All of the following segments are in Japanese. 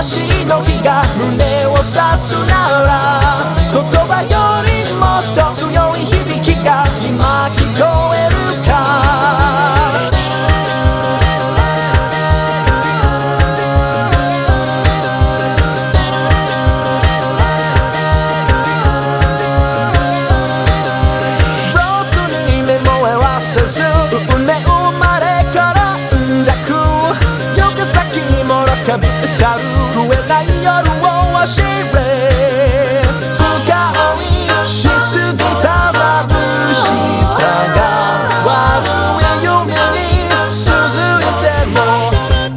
魂の火が胸を刺すなら言葉よりもっと強い響きが今聞こえるか僕に目も合わせず生まれから抱く夜先にもらかび歌う増えない夜を忘れ深追いしすぎた眩しさが悪い夢に続いても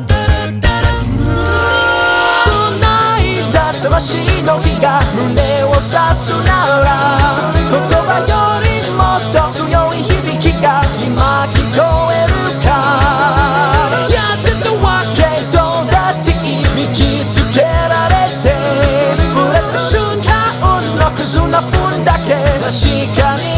繋いだ魂の火が胸を刺すなら言葉よりもっと強い響きが今聞こえるかやってたわけどだって引きつけられて触れた瞬間のクズな分だけ確かに